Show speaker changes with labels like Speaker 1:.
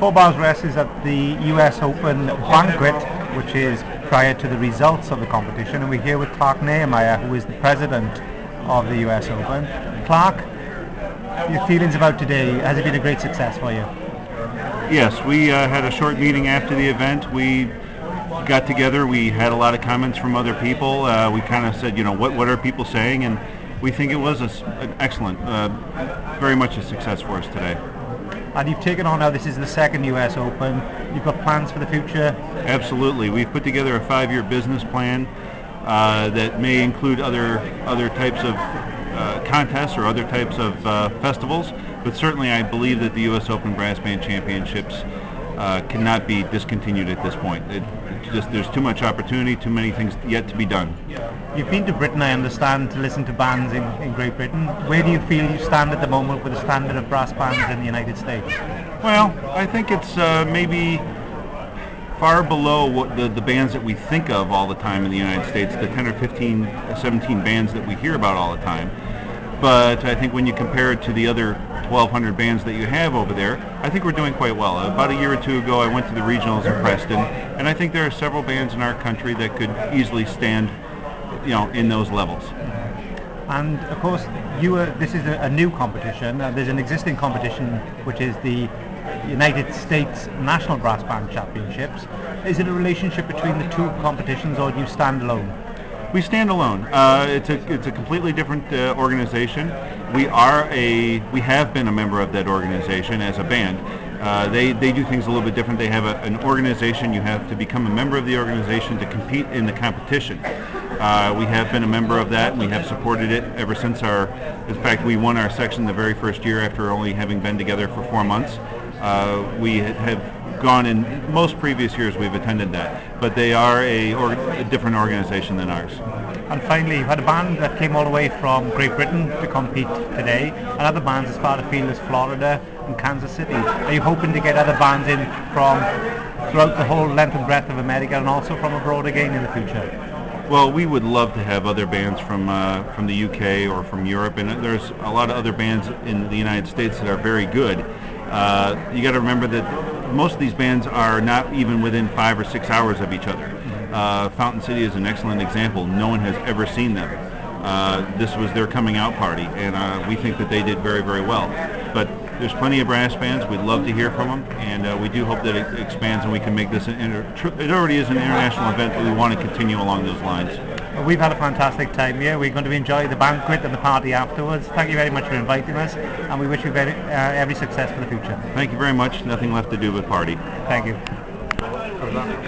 Speaker 1: Four Bars Rest is at the US Open banquet, which is prior to the results of the competition, and we're here with Clark Nehemiah, who is the president of the US Open. Clark, your feelings about today, has it been a great success for you?
Speaker 2: Yes, we had a short meeting after the event. We got together, we had a lot of comments from other people. We kind of said, what are people saying? And we think it was an excellent, very much a success for us today.
Speaker 1: And you've taken on now, this is the second US Open. You've got plans for the future?
Speaker 2: Absolutely. We've put together a 5-year business plan that may include other types of contests or other types of festivals, but certainly I believe that the US Open Brass Band Championships cannot be discontinued at this point. There's too much opportunity, too many things yet to be done.
Speaker 1: You've been to Britain, I understand, to listen to bands in Great Britain. Where do you feel you stand at the moment with the standard of brass bands in the United States?
Speaker 2: Well, I think it's maybe far below what the bands that we think of all the time in the United States, the 10 or 15, 17 bands that we hear about all the time. But I think when you compare it to the other 1,200 bands that you have over there, I think we're doing quite well. About a year or two ago, I went to the regionals in Preston, and I think there are several bands in our country that could easily stand, in those levels.
Speaker 1: And of course, this is a new competition. There's an existing competition, which is the United States National Brass Band Championships. Is it a relationship between the two competitions, or do you stand alone?
Speaker 2: We stand alone. It's a completely different organization. We have been a member of that organization as a band. They do things a little bit different. They have an organization. You have to become a member of the organization to compete in the competition. We have been a member of that, and we have supported it ever since in fact, we won our section the very first year after only having been together for 4 months. We have gone in most previous years, we've attended that, but they are a different organization than ours.
Speaker 1: And finally, you've had a band that came all the way from Great Britain to compete today, and other bands as far afield as Florida and Kansas City. Are you hoping to get other bands in from throughout the whole length and breadth of America, and also from abroad again in the future?
Speaker 2: Well, we would love to have other bands from the UK or from Europe, and there's a lot of other bands in the United States that are very good. You got to remember that most of these bands are not even within 5 or 6 hours of each other. Fountain City is an excellent example. No one has ever seen them. This was their coming out party, and we think that they did very, very well. But there's plenty of brass bands. We'd love to hear from them, and we do hope that it expands and we can make this it already is an international event, but we want to continue along those lines.
Speaker 1: Well, we've had a fantastic time here. We're going to enjoy the banquet and the party afterwards. Thank you very much for inviting us, and we wish you every success for the future.
Speaker 2: Thank you very much. Nothing left to do but party.
Speaker 1: Thank you.